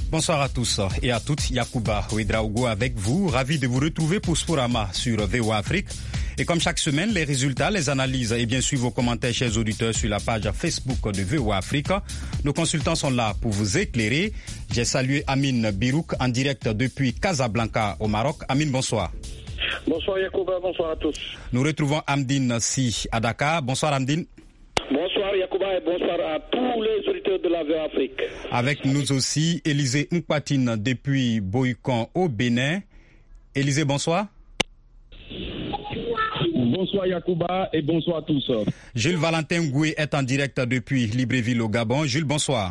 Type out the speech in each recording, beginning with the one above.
Bonsoir à tous et à toutes, Yacouba Ouedraogo avec vous, ravi de vous retrouver pour Sporama sur VOA Afrique. Et comme chaque semaine, les résultats, les analyses et bien sûr vos commentaires, chers auditeurs, sur la page Facebook de VOA Afrique. Nos consultants sont là pour vous éclairer. J'ai salué Amine Birouk en direct depuis Casablanca au Maroc. Amine, bonsoir. Bonsoir Yacouba, bonsoir à tous. Nous retrouvons Amdine Si à Dakar. Bonsoir Amdine. Bonsoir Yacouba et bonsoir à tous les auditeurs de la VOA Afrique. Avec nous aussi, Élisée Mpatine depuis Boycon au Bénin. Élisée, bonsoir. Bonsoir Yacouba et bonsoir à tous. Jules Valentin Goué est en direct depuis Libreville au Gabon. Jules, bonsoir.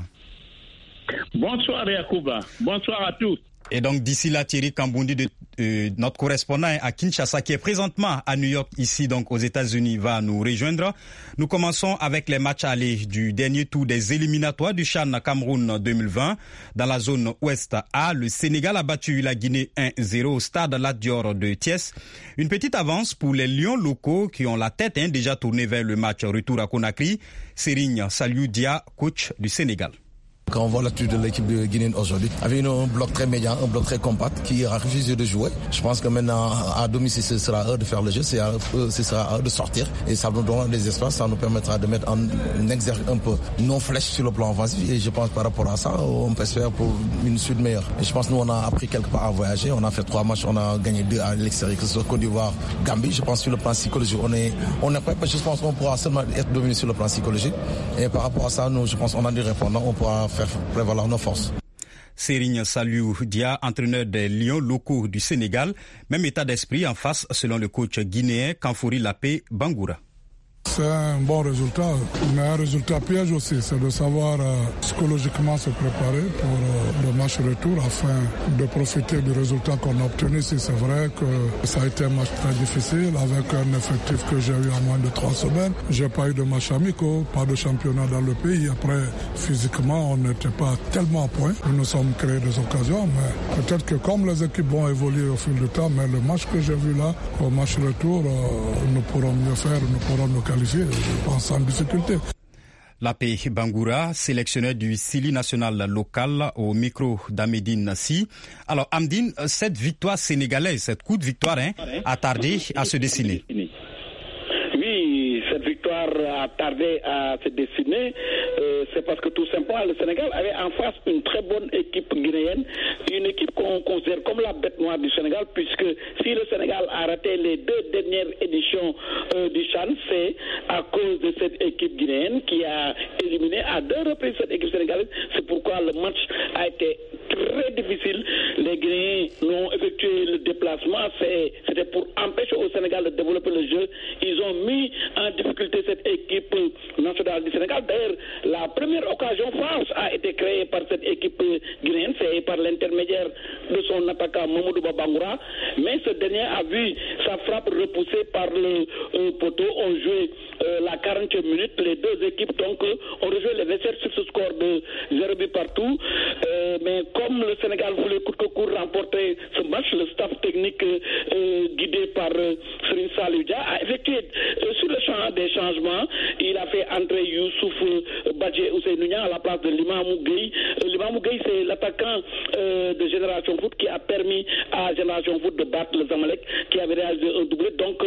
Bonsoir Yacouba, bonsoir à tous. Et donc d'ici là, Thierry Kambundi, notre correspondant à Kinshasa, qui est présentement à New York, ici donc aux États-Unis, va nous rejoindre. Nous commençons avec les matchs allés du dernier tour des éliminatoires du CHAN Cameroun 2020. Dans la zone ouest A, le Sénégal a battu la Guinée 1-0 au stade Lat Dior de Thiès. Une petite avance pour les Lions locaux qui ont la tête déjà tournée vers le match retour à Conakry. Serigne Saliou Dia, coach du Sénégal. Quand on voit l'attitude de l'équipe guinéenne aujourd'hui, avec un bloc très médian, un bloc très compact qui a refusé de jouer. Je pense que maintenant, à domicile, ce sera à eux de faire le jeu, ce sera à eux de sortir. Et ça nous donnera des espaces, ça nous permettra de mettre en exergue un peu nos flèches sur le plan offensif. Et je pense par rapport à ça, on peut se faire pour une suite meilleure. Et je pense que nous, on a appris quelque part à voyager. On a fait 3 matchs, on a gagné 2 à l'extérieur, que ce soit Côte d'Ivoire, Gambie. Je pense que sur le plan psychologique, on est prêt. Je pense qu'on pourra seulement être dominé sur le plan psychologique. Et par rapport à ça, nous, je pense qu'on a des répondants, on pourra faire prévaloir nos forces. Serigne Saliou Dia, entraîneur des Lions locaux du Sénégal. Même état d'esprit en face selon le coach guinéen Kanfouri Lapé Bangoura. C'est un bon résultat, mais un résultat piège aussi, c'est de savoir psychologiquement se préparer pour le match retour afin de profiter du résultat qu'on a obtenu. Si c'est vrai que ça a été un match très difficile avec un effectif que j'ai eu en moins de 3 semaines. J'ai pas eu de match amicaux, pas de championnat dans le pays. Après, physiquement, on n'était pas tellement à point. Nous nous sommes créés des occasions, mais peut-être que comme les équipes vont évoluer au fil du temps, mais le match que j'ai vu là, au match retour, nous pourrons mieux faire, nous pourrons nous qualifier. Je pense sans difficulté. Lapé Bangoura, sélectionneur du Sili national local au micro d'Amédine Si. Alors Amdine, cette victoire sénégalaise, cette coup de victoire a tardé à se dessiner. Oui, cette victoire a tardé à se dessiner. C'est parce que tout simplement le Sénégal avait en face une très bonne équipe guinéenne, une équipe qu'on considère comme la bête noire du Sénégal, puisque si le Sénégal a raté les 2 dernières éditions du CHAN, c'est à cause de cette équipe guinéenne qui a éliminé à 2 reprises cette équipe sénégalaise. C'est pourquoi le match a été très difficile. Les Guinéens n'ont effectué le déplacement, c'était pour empêcher au Sénégal de développer le jeu. Ils ont mis en difficulté cette équipe nationale du Sénégal. D'ailleurs, la première occasion France a été créée par cette équipe guinéenne, c'est par l'intermédiaire de son attaquant Mamadou Bangoura, mais ce dernier a vu sa frappe repoussée par le poteau. On jouait la 40e minute, les 2 équipes donc ont rejoué les vestiaires sur ce score de 0 but partout, mais comme le Sénégal voulait coûte que court remporter ce match, le staff technique guidé par Serigne Saliou Dia a effectué sur le champ des changements. Il a fait entrer Youssouf Badji Ousseynou Niang à la place de Limamou Gueye. Limamou Gueye, c'est l'attaquant de Génération Foot qui a permis à Génération Foot de battre le Zamalek, qui avait réalisé un doublé. Donc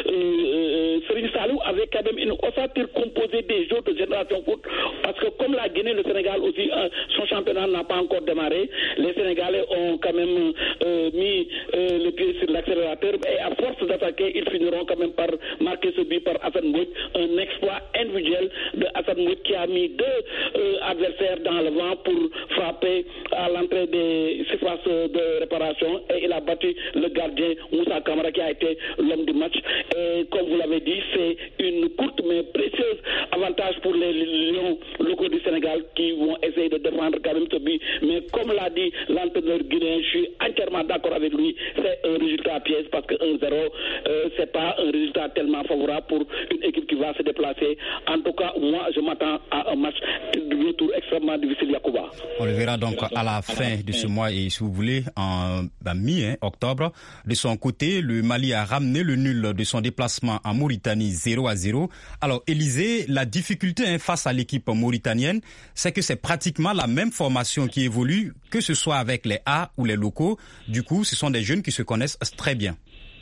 Serigne Saliou avait quand même une ossature composée des joueurs de Génération Foot, parce que comme la Guinée, le Sénégal aussi, son championnat n'a pas encore démarré. Les Sénégalais ont quand même mis le pied sur l'accélérateur, et à force d'attaquer, ils finiront quand même par marquer ce but par Hassan Mbodj, un exploit individuel de Hassan Mbodj qui a mis 2 adversaires dans le vent pour frapper à l'entrée des surfaces de réparation, et il a battu le gardien Moussa Kamara qui a été l'homme du match. Et comme vous l'avez dit, c'est une courte mais précieuse avantage pour les Lions locaux du Sénégal qui vont essayer de défendre quand même ce but. Mais comme l'a dit l'entraîneur guinéen, je suis entièrement d'accord avec lui, c'est un résultat piège, parce que 1-0, c'est pas un résultat tellement favorable pour une équipe qui va se déplacer. En tout cas, moi, je m'attends à un match de retour extrêmement difficile, Yacouba. On le verra donc à la fin de ce mois et si vous voulez, en mi-octobre. De son côté, le Mali a ramené le nul de son déplacement en Mauritanie 0-0. Alors, Élisée, la difficulté face à l'équipe mauritanienne, c'est que c'est pratiquement la même formation qui évolue, que ce soit avec les A ou les locaux. Du coup, ce sont des jeunes qui se connaissent très bien.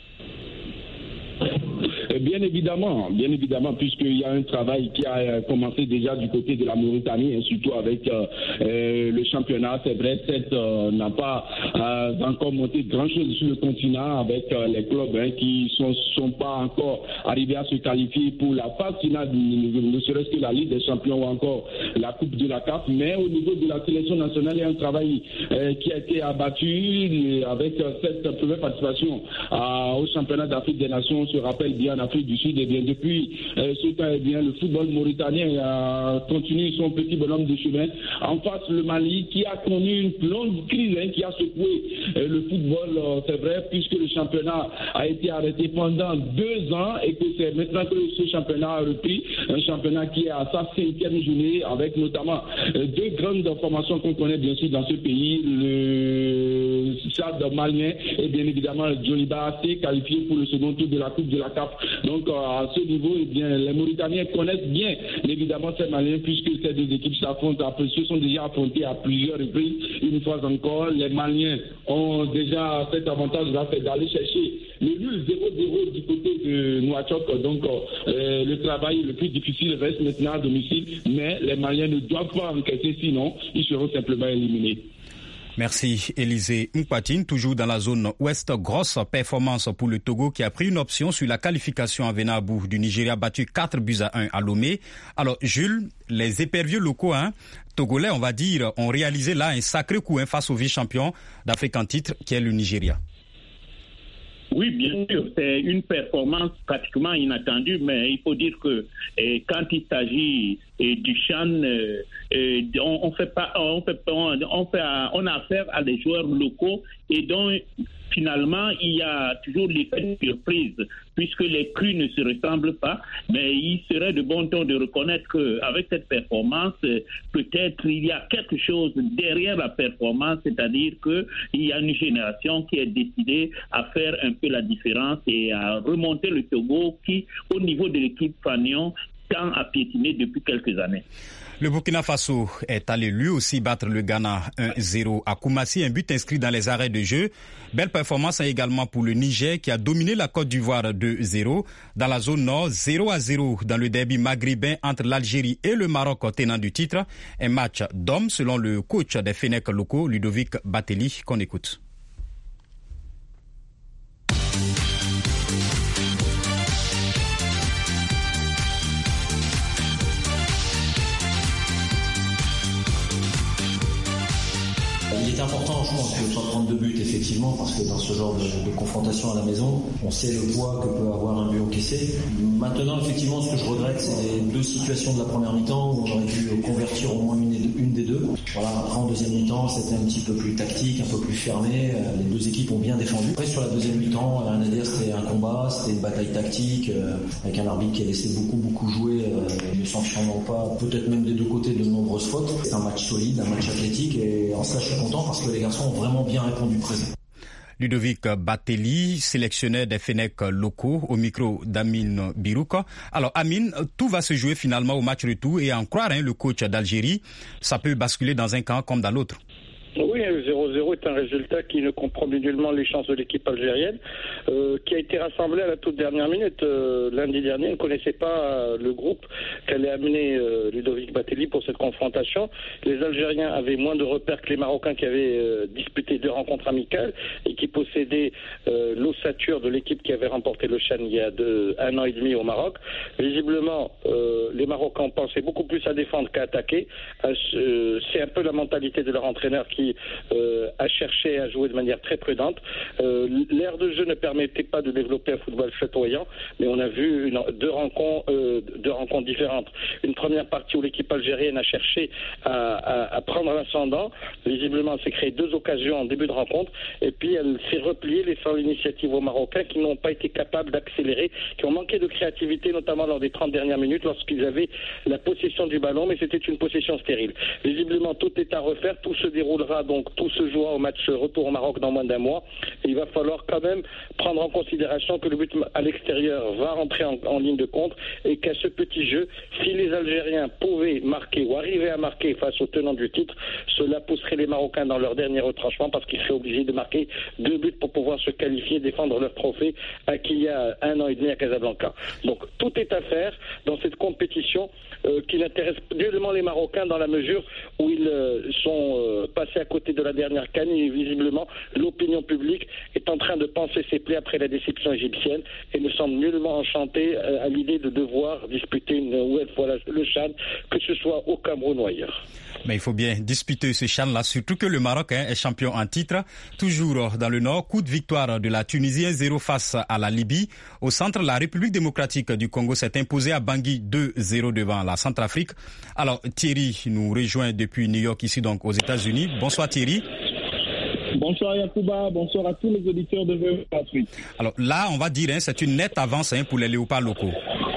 Bien évidemment, puisqu'il y a un travail qui a commencé déjà du côté de la Mauritanie, et surtout avec le championnat. C'est vrai, n'a pas encore monté grand-chose sur le continent avec les clubs qui sont pas encore arrivés à se qualifier pour la phase finale, ne serait-ce que la Ligue des Champions ou encore la Coupe de la CAF. Mais au niveau de la sélection nationale, il y a un travail qui a été abattu avec cette première participation au championnat d'Afrique des Nations. On se rappelle bien Afrique du Sud, et bien depuis ce temps, le football mauritanien continue son petit bonhomme de chemin. En face, le Mali qui a connu une longue crise qui a secoué le football, c'est vrai, puisque le championnat a été arrêté pendant 2 ans et que c'est maintenant que ce championnat a repris, un championnat qui est à sa 5e journée avec notamment 2 grandes formations qu'on connaît bien sûr dans ce pays, le Stade malien et bien évidemment le Djoliba AC qualifié pour le second tour de la Coupe de la CAF. Donc à ce niveau, les Mauritaniens connaissent bien évidemment ces Maliens puisque ces 2 équipes se sont déjà affrontées à plusieurs reprises. Une fois encore, les Maliens ont déjà cet avantage-là, c'est d'aller chercher le nul 0-0 du côté de Nouakchott. Donc le travail le plus difficile reste maintenant à domicile, mais les Maliens ne doivent pas encaisser, sinon ils seront simplement éliminés. Merci Élisée Mpatine. Toujours dans la zone ouest, grosse performance pour le Togo qui a pris une option sur la qualification en venant à bout du Nigeria battu 4-1 à Lomé. Alors Jules, les éperviers locaux togolais, on va dire, ont réalisé là un sacré coup face au vice-champion d'Afrique en titre qui est le Nigeria. Oui, bien sûr, c'est une performance pratiquement inattendue, mais il faut dire que quand il s'agit du CHAN, on a affaire à des joueurs locaux et donc finalement il y a toujours l'effet de surprise puisque les crus ne se ressemblent pas, mais il serait de bon ton de reconnaître qu'avec cette performance, peut-être il y a quelque chose derrière la performance, c'est-à-dire qu'il y a une génération qui est décidée à faire un peu la différence et à remonter le Togo qui, au niveau de l'équipe Fanion, tend à piétiner depuis quelques années. Le Burkina Faso est allé lui aussi battre le Ghana 1-0 à Koumassi, un but inscrit dans les arrêts de jeu. Belle performance également pour le Niger qui a dominé la Côte d'Ivoire 2-0. Dans la zone nord, 0-0 dans le derby maghrébin entre l'Algérie et le Maroc tenant du titre. Un match d'hommes selon le coach des Fennecs locaux, Ludovic Batelli, qu'on écoute. Il est important, je pense, de ne pas prendre de but, effectivement, parce que dans ce genre de confrontation à la maison, on sait le poids que peut avoir un but encaissé. Maintenant, effectivement, ce que je regrette, c'est les 2 situations de la première mi-temps où on aurait dû convertir au moins une des 2. Voilà, après, en deuxième mi-temps, c'était un petit peu plus tactique, un peu plus fermé. Les 2 équipes ont bien défendu. Après, sur la deuxième mi-temps, on va dire c'était un combat, c'était une bataille tactique, avec un arbitre qui a laissé beaucoup jouer, ne sanctionnant pas, peut-être même des 2 côtés, de nombreuses fautes. C'est un match solide, un match athlétique, et en cela, je suis content parce que les garçons ont vraiment bien répondu présent. Ludovic Batelli, sélectionneur des Fennecs locaux, au micro d'Amine Birouka. Alors Amine, tout va se jouer finalement au match retour et en croire le coach d'Algérie, ça peut basculer dans un camp comme dans l'autre. Oui, 0-0 est un résultat qui ne compromet nullement les chances de l'équipe algérienne, qui a été rassemblée à la toute dernière minute. Lundi dernier, on ne connaissait pas le groupe qu'allait amener Ludovic Batelli pour cette confrontation. Les Algériens avaient moins de repères que les Marocains qui avaient disputé 2 rencontres amicales et qui possédaient l'ossature de l'équipe qui avait remporté le CHAN il y a 1 an et demi au Maroc. Visiblement, les Marocains pensaient beaucoup plus à défendre qu'à attaquer. C'est un peu la mentalité de leur entraîneur qui a cherché à jouer de manière très prudente. L'ère de jeu ne permettait pas de développer un football chatoyant, mais on a vu 2 rencontres, deux rencontres différentes. Une première partie où l'équipe algérienne a cherché à prendre l'ascendant. Visiblement, elle s'est créé 2 occasions en début de rencontre, et puis elle s'est repliée, laissant l'initiative aux Marocains qui n'ont pas été capables d'accélérer, qui ont manqué de créativité, notamment lors des 30 dernières minutes, lorsqu'ils avaient la possession du ballon, mais c'était une possession stérile. Visiblement, tout est à refaire, tout se déroulera, donc tout se jouera au match retour au Maroc dans moins d'un mois. Et il va falloir quand même prendre en considération que le but à l'extérieur va rentrer en ligne de compte, et qu'à ce petit jeu, si les Algériens pouvaient marquer ou arriver à marquer face aux tenants du titre, cela pousserait les Marocains dans leur dernier retranchement, parce qu'ils seraient obligés de marquer 2 buts pour pouvoir se qualifier, défendre leur trophée acquis il y a 1 an et demi à Casablanca. Donc tout est à faire dans cette compétition qui n'intéresse nullement les Marocains, dans la mesure où ils sont passés à côté de la dernière CAN, et visiblement l'opinion publique est en train de panser ses plaies après la déception égyptienne et ne semble nullement enchantée à l'idée de devoir disputer une nouvelle fois le CHAN, que ce soit au Cameroun ou ailleurs. Mais il faut bien disputer ce CHAN-là, surtout que le Maroc est champion en titre. Toujours dans le Nord, coup de victoire de la Tunisie 1-0 face à la Libye. Au centre, la République démocratique du Congo s'est imposée à Bangui 2-0 devant la Centrafrique. Alors Thierry nous rejoint depuis New York, ici donc aux États-Unis. Bonsoir Thierry. Bonsoir Yacouba, bonsoir à tous les auditeurs de VOA. Alors là, on va dire, c'est une nette avance pour les léopards locaux.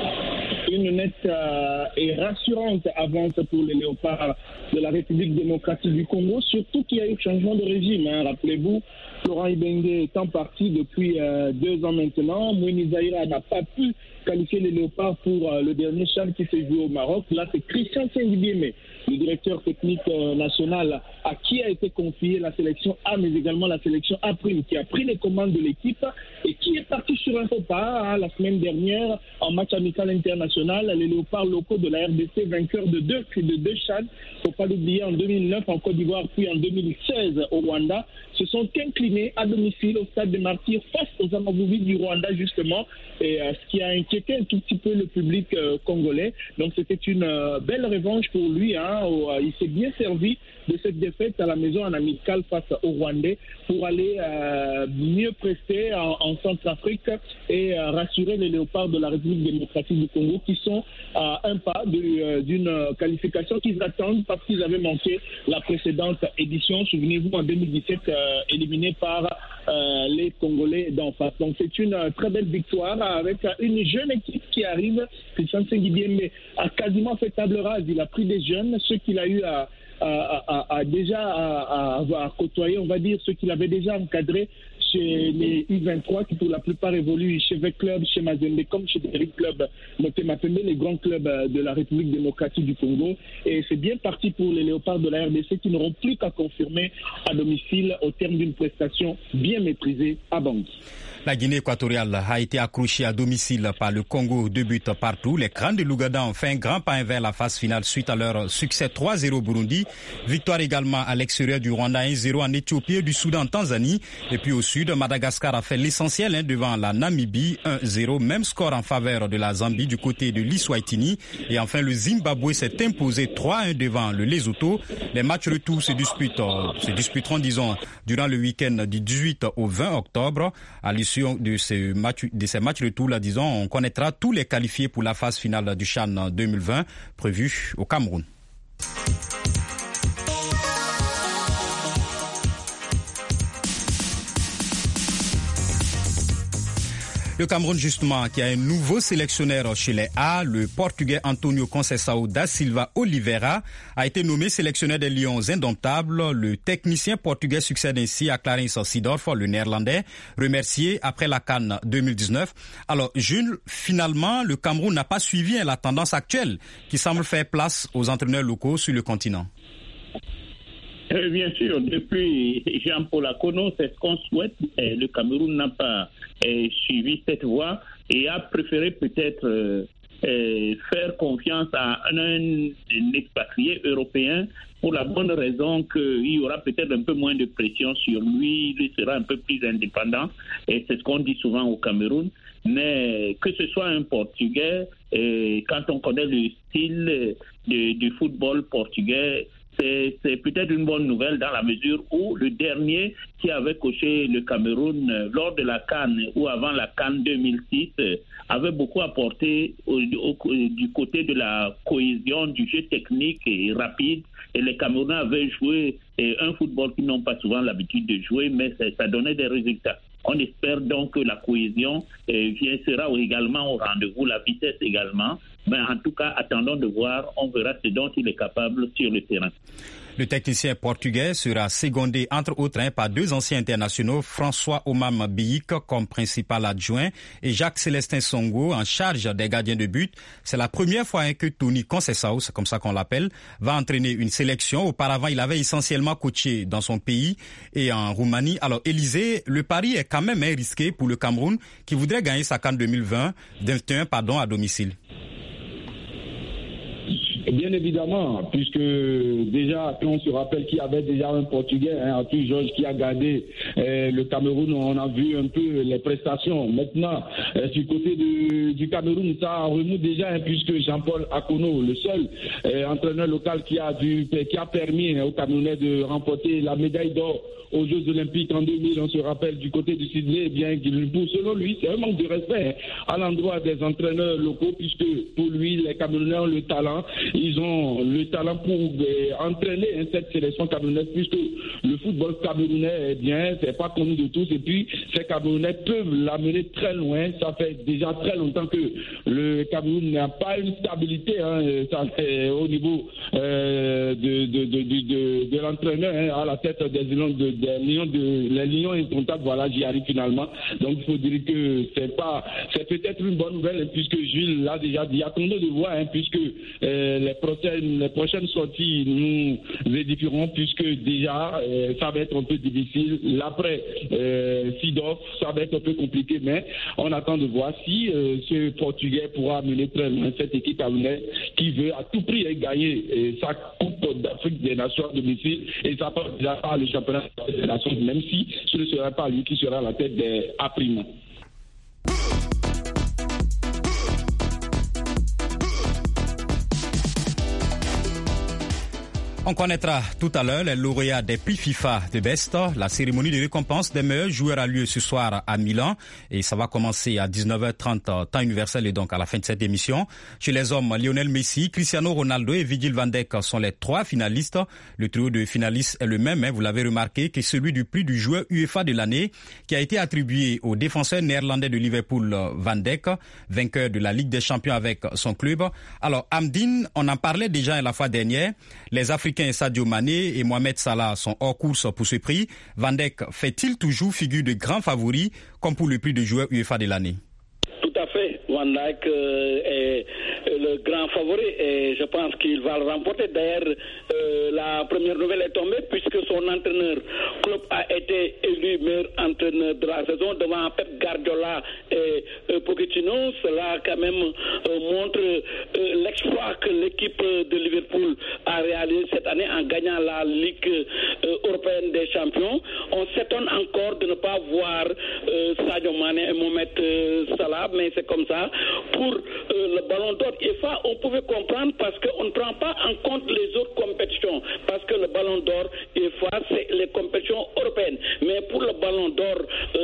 Une nette et rassurante avance pour les léopards de la République démocratique du Congo, surtout qu'il y a eu changement de régime. Rappelez-vous, Florent Ibenge étant parti depuis 2 ans maintenant, Moïse Zaïra n'a pas pu qualifier les léopards pour le dernier CHAN qui s'est joué au Maroc. Là, c'est Christian Sengibieme, le directeur technique national, à qui a été confiée la sélection A, mais également la sélection A', qui a pris les commandes de l'équipe et qui est parti sur un faux pas la semaine dernière en match amical international. Les léopards locaux de la RDC, vainqueurs de 2 CHAN, il ne faut pas l'oublier, en 2009 en Côte d'Ivoire, puis en 2016 au Rwanda, se sont inclinés à domicile au stade des Martyrs face aux Amavubi du Rwanda, justement, et ce qui a inquiété un tout petit peu le public congolais. Donc c'était une belle revanche pour lui. Il s'est bien servi de cette défaite à la maison en amical face aux Rwandais pour aller mieux prester en Centrafrique et rassurer les léopards de la République démocratique du Congo, qui sont à un pas d'une qualification qu'ils attendent, parce qu'ils avaient manqué la précédente édition. Souvenez-vous, en 2017, éliminés par les Congolais d'en face. Donc c'est une très belle victoire avec une jeune équipe qui arrive. Christian Sengibieme a quasiment fait table rase. Il a pris des jeunes, ceux qu'il a eu à côtoyer, on va dire, ceux qu'il avait déjà encadrés chez les U23, qui pour la plupart évoluent chez Vec Club, chez Mazembe, comme chez Derrick Club, Motema-Pembe, les grands clubs de la République démocratique du Congo. Et c'est bien parti pour les léopards de la RDC, qui n'auront plus qu'à confirmer à domicile au terme d'une prestation bien maîtrisée à Bangui. La Guinée équatoriale a été accrochée à domicile par le Congo, 2 buts partout. Les Crans de l'Ouganda ont fait un grand pas vers la phase finale suite à leur succès 3-0 au Burundi. Victoire également à l'extérieur du Rwanda 1-0 en Éthiopie et du Soudan en Tanzanie. Et puis au sud, Madagascar a fait l'essentiel devant la Namibie 1-0. Même score en faveur de la Zambie du côté de l'Iswaitini. Et enfin, le Zimbabwe s'est imposé 3-1 devant le Lesotho. Les matchs retour se disputeront, durant le week-end du 18 au 20 octobre. À l'issue de ces matchs retour, on connaîtra tous les qualifiés pour la phase finale du CHAN 2020 prévue au Cameroun. Le Cameroun, justement, qui a un nouveau sélectionneur chez les A, le Portugais Antonio Conceição da Silva Oliveira, a été nommé sélectionneur des Lions indomptables. Le technicien portugais succède ainsi à Clarence Seedorf, le Néerlandais, remercié après la CAN 2019. Alors, Jules, finalement, le Cameroun n'a pas suivi la tendance actuelle qui semble faire place aux entraîneurs locaux sur le continent. Bien sûr, depuis Jean-Paul Akono, c'est ce qu'on souhaite. Le Cameroun n'a pas suivi cette voie et a préféré peut-être faire confiance à un expatrié européen, pour la bonne raison qu'il y aura peut-être un peu moins de pression sur lui, il sera un peu plus indépendant, et c'est ce qu'on dit souvent au Cameroun. Mais que ce soit un Portugais, quand on connaît le style du football portugais, c'est peut-être une bonne nouvelle dans la mesure où le dernier qui avait coché le Cameroun lors de la CAN ou avant la CAN 2006 avait beaucoup apporté du côté de la cohésion, du jeu technique et rapide. Et les Camerounais avaient joué un football qu'ils n'ont pas souvent l'habitude de jouer, mais ça donnait des résultats. On espère donc que la cohésion sera également au rendez-vous, la vitesse également. Mais en tout cas, attendons de voir, on verra ce dont il est capable sur le terrain. Le technicien portugais sera secondé, entre autres, par 2 anciens internationaux, François Omam Biik comme principal adjoint et Jacques Célestin Songo en charge des gardiens de but. C'est la première fois que Tony Conceição, c'est comme ça qu'on l'appelle, va entraîner une sélection. Auparavant, il avait essentiellement coaché dans son pays et en Roumanie. Alors, Élysée, le pari est quand même risqué pour le Cameroun qui voudrait gagner sa CAN 2021 à domicile. Bien évidemment, puisque déjà, quand on se rappelle qu'il y avait déjà un Portugais, Arthur Georges, qui a gardé le Cameroun, on a vu un peu les prestations. Maintenant, du côté du Cameroun, ça remonte déjà, puisque Jean-Paul Akono, le seul entraîneur local qui a permis au Camerounais de remporter la médaille d'or aux Jeux Olympiques en 2000, on se rappelle du côté du Sydney, eh bien, selon lui, c'est un manque de respect à l'endroit des entraîneurs locaux, puisque pour lui, les Camerounais ont le talent, ils ont le talent pour entraîner cette sélection camerounaise, puisque le football camerounais, eh bien, c'est pas connu de tous, et puis ces Camerounais peuvent l'amener très loin. Ça fait déjà très longtemps que le Cameroun n'a pas une stabilité, ça fait au niveau de l'entraîneur à la tête des Lions incomptables. Voilà, j'y arrive finalement. Donc il faut dire que c'est peut-être une bonne nouvelle, puisque Jules l'a déjà dit. Attendons de voir, puisque les prochaines sorties nous édifieront, puisque déjà ça va être un peu difficile. L'après Sidorf, ça va être un peu compliqué, mais on attend de voir si ce Portugais pourra mener très loin cette équipe camerounaise qui veut à tout prix gagner sa Coupe d'Afrique des Nations à domicile, et ça passe déjà par le championnat des Nations, même si ce ne sera pas lui qui sera à la tête des A'. On connaîtra tout à l'heure les lauréats des prix FIFA de Best. La cérémonie de récompense des meilleurs joueurs a lieu ce soir à Milan et ça va commencer à 19h30 temps universel et donc à la fin de cette émission. Chez les hommes, Lionel Messi, Cristiano Ronaldo et Virgil van Dijk sont les 3 finalistes. Le trio de finalistes est le même, vous l'avez remarqué, que celui du prix du joueur UEFA de l'année qui a été attribué au défenseur néerlandais de Liverpool, Van Dijk, vainqueur de la Ligue des Champions avec son club. Alors, Amdine, on en parlait déjà la fois dernière. Les Africains Sadio Mané et Mohamed Salah sont hors course pour ce prix. Van Dijk fait-il toujours figure de grand favori comme pour le prix de joueur UEFA de l'année? Tout à fait. Van Dijk est le grand favori et je pense qu'il va le remporter. D'ailleurs, la première nouvelle est tombée puisque son entraîneur Klopp a été élu meilleur entraîneur de la saison devant Pep Guardiola et Pochettino. Cela quand même montre l'exploit que l'équipe de Liverpool a réalisé cette année en gagnant la Ligue européenne des champions. On s'étonne encore de ne pas voir Sadio Mané et Mohamed Salah, mais c'est comme ça. Pour le ballon d'or UEFA, on pouvait comprendre parce qu'on ne prend pas en compte les autres compétitions, parce que le ballon d'or UEFA, c'est les compétitions européennes. Mais pour le ballon d'or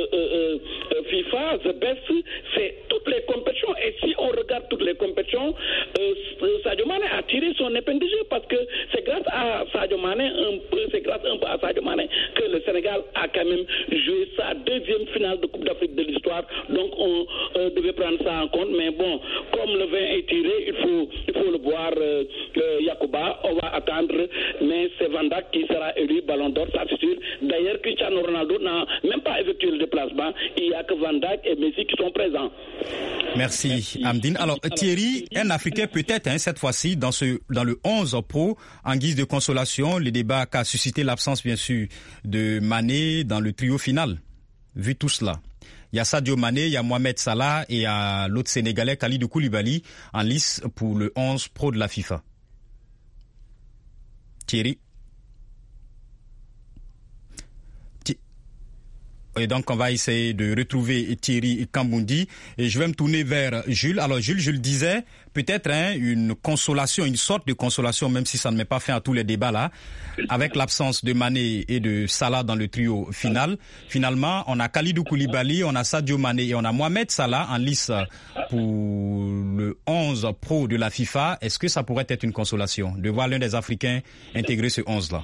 FIFA, The Best, c'est toutes les compétitions. Et si on regarde toutes les compétitions, Sadio Mané a tiré son épingle du jeu parce que c'est grâce à Sadio Mané, c'est grâce un peu à Sadio Mané que le Sénégal a quand même joué sa 2e finale de Coupe d'Afrique de l'histoire. Donc on devait prendre ça en compte, mais bon, comme le vin est tiré, il faut le boire, Yacouba, on va attendre, mais c'est Van Dijk qui sera élu Ballon d'Or, ça c'est sûr. D'ailleurs, Cristiano Ronaldo n'a même pas effectué le déplacement, il n'y a que Van Dijk et Messi qui sont présents. Merci Amdine. Alors Thierry, un Africain peut-être cette fois-ci dans le 11 pro, en guise de consolation, le débat qu'a suscité l'absence bien sûr de Mané dans le trio final. Vu tout cela, il y a Sadio Mané, il y a Mohamed Salah et il y a l'autre Sénégalais Kalidou Koulibaly en lice pour le 11 pro de la FIFA. Thierry. Et donc, on va essayer de retrouver Thierry Kamboundi. Et je vais me tourner vers Jules. Alors, Jules, je le disais, peut-être une consolation, une sorte de consolation, même si ça ne met pas fin à tous les débats là, avec l'absence de Mané et de Salah dans le trio final. Finalement, on a Kalidou Koulibaly, on a Sadio Mané et on a Mohamed Salah en lice pour le 11 pro de la FIFA. Est-ce que ça pourrait être une consolation de voir l'un des Africains intégrer ce 11-là?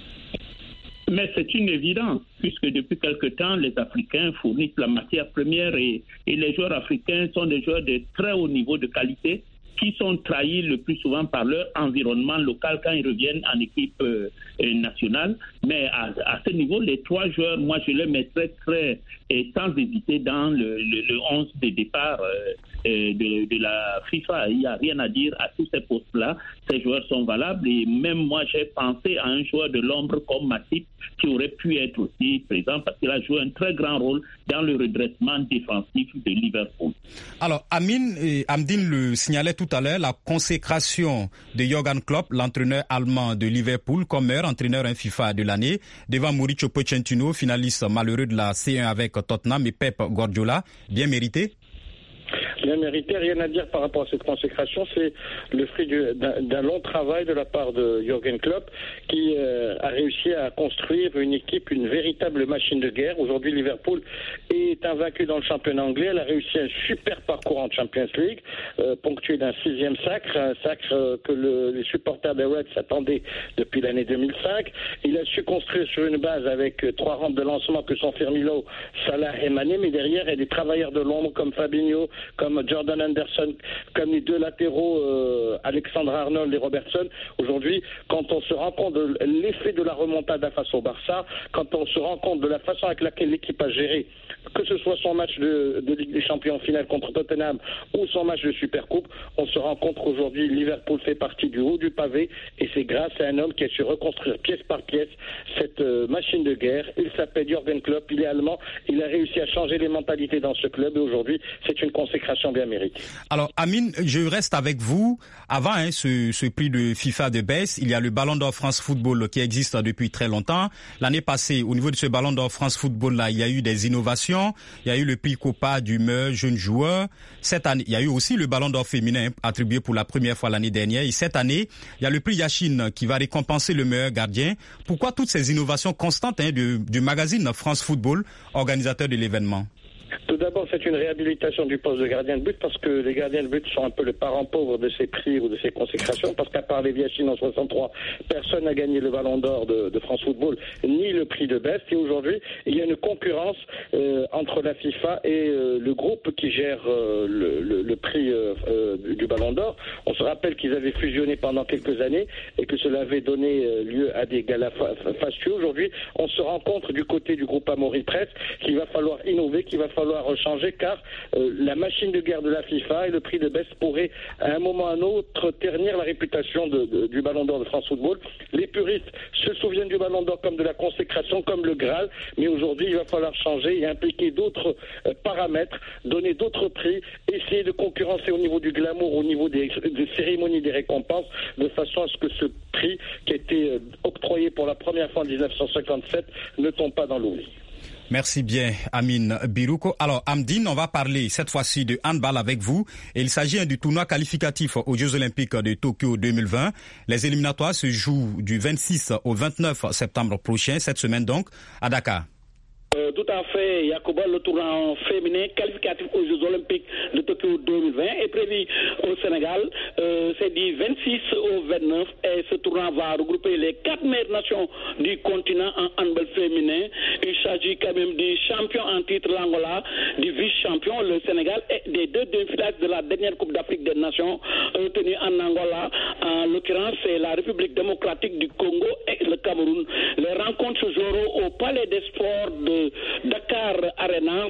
Mais c'est une évidence, puisque depuis quelque temps, les Africains fournissent la matière première et les joueurs africains sont des joueurs de très haut niveau de qualité qui sont trahis le plus souvent par leur environnement local quand ils reviennent en équipe nationale. Mais à ce niveau, les 3 joueurs, moi je les mettrais très sans hésiter dans le 11 de départ de la FIFA. Il n'y a rien à dire à tous ces postes-là. Ces joueurs sont valables et même moi j'ai pensé à un joueur de l'ombre comme Matip qui aurait pu être aussi présent parce qu'il a joué un très grand rôle dans le redressement défensif de Liverpool. Alors Amdine le signalait tout à l'heure, la consécration de Jürgen Klopp, l'entraîneur allemand de Liverpool, comme meilleur entraîneur FIFA de l'année, devant Mauricio Pochettino, finaliste malheureux de la C1 avec Tottenham, et Pep Guardiola, bien mérité? Bien mérité, rien à dire par rapport à cette consécration. C'est le fruit d'un long travail de la part de Jürgen Klopp qui a réussi à construire une équipe, une véritable machine de guerre. Aujourd'hui, Liverpool est invaincu dans le championnat anglais. Elle a réussi un super parcours en Champions League, ponctué d'un 6e sacre, un sacre que les supporters des Reds attendaient depuis l'année 2005. Il a su construire sur une base avec 3 rampes de lancement que sont Firmino, Salah et Mané, mais derrière, il y a des travailleurs de l'ombre comme Fabinho, comme Jordan Anderson, comme les 2 latéraux Alexandre Arnold et Robertson. Aujourd'hui, quand on se rend compte de l'effet de la remontada face au Barça, quand on se rend compte de la façon avec laquelle l'équipe a géré, que ce soit son match de Ligue des Champions en finale contre Tottenham ou son match de Supercoupe, on se rend compte qu'aujourd'hui Liverpool fait partie du haut du pavé et c'est grâce à un homme qui a su reconstruire pièce par pièce cette machine de guerre. Il s'appelle Jürgen Klopp, il est allemand, il a réussi à changer les mentalités dans ce club et aujourd'hui c'est une consécration bien méritée. Alors Amine, je reste avec vous. Avant ce prix de FIFA de baisse, il y a le Ballon d'Or France Football qui existe depuis très longtemps. L'année passée, au niveau de ce Ballon d'Or France Football là, il y a eu des innovations. Il y a eu le prix Copa du meilleur jeune joueur. Cette année, il y a eu aussi le Ballon d'Or féminin attribué pour la première fois l'année dernière. Et cette année, il y a le prix Yachine qui va récompenser le meilleur gardien. Pourquoi toutes ces innovations constantes du magazine France Football, organisateur de l'événement? Tout d'abord, c'est une réhabilitation du poste de gardien de but parce que les gardiens de but sont un peu le parent pauvre de ces prix ou de ces consécrations parce qu'à part les Viachines en 63, personne n'a gagné le Ballon d'Or de France Football ni le prix de Best. Et aujourd'hui, il y a une concurrence entre la FIFA et le groupe qui gère le prix du Ballon d'Or. On se rappelle qu'ils avaient fusionné pendant quelques années et que cela avait donné lieu à des galas fastueux. Aujourd'hui, on se rencontre du côté du groupe Amaury Presse qu'il va falloir innover, qu'il va falloir changer car la machine de guerre de la FIFA et le prix de Best pourraient à un moment ou à un autre ternir la réputation du Ballon d'Or de France Football. Les puristes se souviennent du Ballon d'Or comme de la consécration, comme le Graal, mais aujourd'hui il va falloir changer et impliquer d'autres paramètres, donner d'autres prix, essayer de concurrencer au niveau du glamour, au niveau des cérémonies des récompenses, de façon à ce que ce prix qui a été octroyé pour la première fois en 1957 ne tombe pas dans l'oubli. Merci bien, Amine Biruko. Alors, Amdine, on va parler cette fois-ci de handball avec vous. Et il s'agit du tournoi qualificatif aux Jeux Olympiques de Tokyo 2020. Les éliminatoires se jouent du 26 au 29 septembre prochain, cette semaine donc, à Dakar. Tout à fait, Yacouba, le tournoi féminin qualificatif aux Jeux Olympiques de Tokyo 2020 est prévu au Sénégal. C'est du 26 au 29 et ce tournoi va regrouper les 4 meilleures nations du continent en handball féminin. Il s'agit quand même du champion en titre, l'Angola, du vice-champion, le Sénégal, et des 2 demi-finalistes de la dernière Coupe d'Afrique des Nations tenue en Angola. En l'occurrence, c'est la République démocratique du Congo et le Cameroun. Les rencontres se joueront au Palais des Sports de Dakar Arena,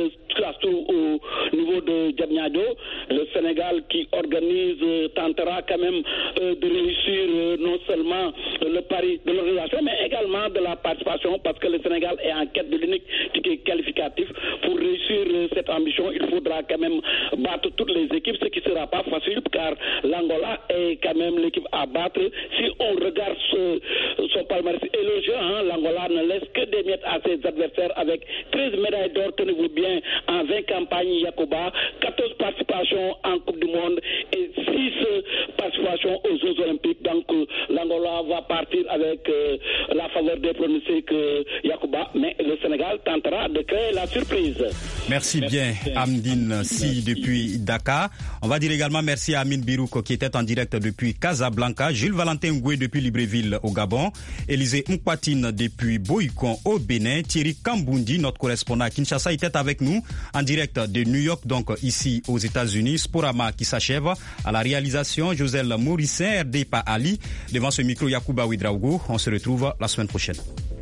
se trouve au niveau de Diamniadio. Le Sénégal qui organise tentera quand même de réussir non seulement le pari de l'organisation, mais également de la participation, parce que le Sénégal est en quête de l'unique ticket qualificatif. Pour réussir cette ambition, il faudra quand même battre toutes les équipes, ce qui ne sera pas facile, car l'Angola est quand même l'équipe à battre. Si on regarde son palmarès élogieux, l'Angola ne laisse que des miettes à ses adversaires avec 13 médailles d'or, tenez-vous bien, en 20 campagnes Yacouba, 14 participations en Coupe du Monde et 6 participations aux Jeux Olympiques. Donc l'Angola va partir avec la faveur des pronostics Yacouba, mais le Sénégal tentera de créer la surprise. Merci bien Amdine Si depuis Dakar. On va dire également merci à Amine Birouk qui était en direct depuis Casablanca, Jules Valentin Ngoué depuis Libreville au Gabon, Élisée Mkwatine depuis Boïkon au Bénin, Thierry Kambundi, notre correspondant à Kinshasa, était avec nous en direct de New York, donc ici aux États-Unis. Sporama qui s'achève à la réalisation, Joselle Mourissin, RD Pa Ali. Devant ce micro, Yacouba Ouidraogo. On se retrouve la semaine prochaine.